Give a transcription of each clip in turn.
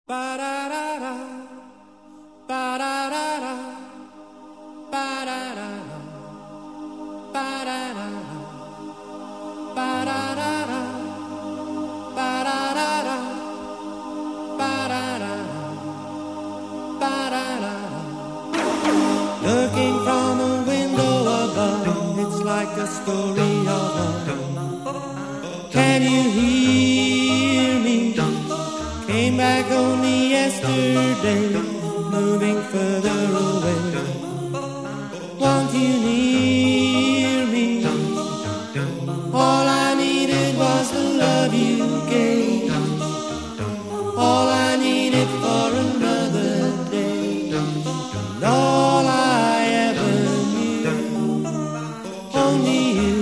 Ba-da-da-da, ba-da-da-da, ba-da-da-da, ba-da-da-da, ba-da-da-da, ba-da-da-da, ba-da-da-da, ba-da-da-da. Looking from a window above, it's like a story of love. Can you hear me? Came back only yesterday, moving further away. Won't you near me? All I needed was the love you gave. All I needed for another day. And all I ever knew, only you.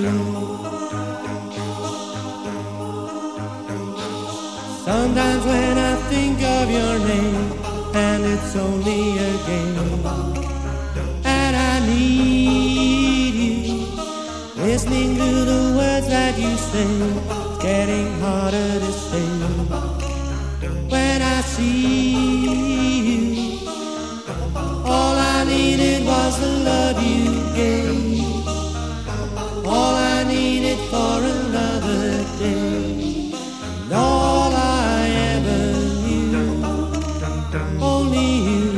Sometimes when I think of your name, and it's only a game, and I need you, listening to the words that you say, it's getting harder to say. When I see you, all I needed was the love you gave. All I needed for another day. And all I ever knew, only you.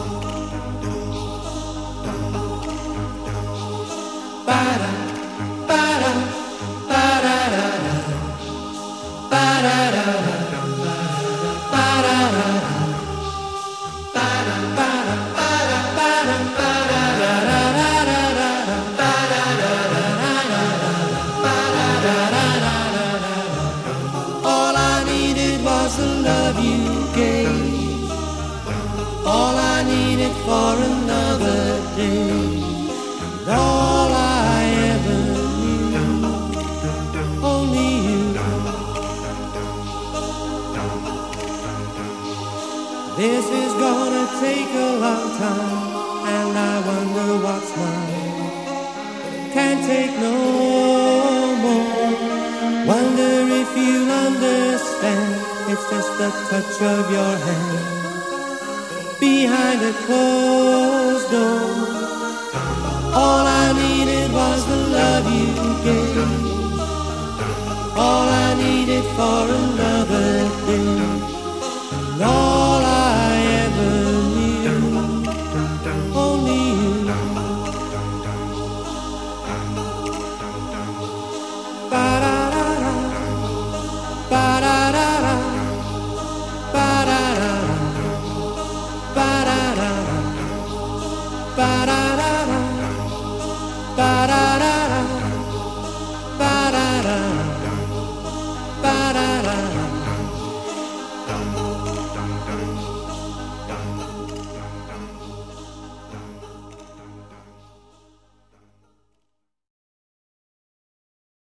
Ba-da, ba-da, ba-da-da-da, ba-da-da-da, ba-da-da-da, ba-da, ba-da, ba-da, ba-da-da-da-da-da-da, ba-da-da-da-da-da-da, all I needed was the love you gave. All I needed for another day. And all I ever knew, only you. This is gonna take a long time, and I wonder what's mine. Can't take no more. Wonder if you'll understand. It's just the touch of your hand behind a closed door. All I needed was the love you gave. All I needed for another day.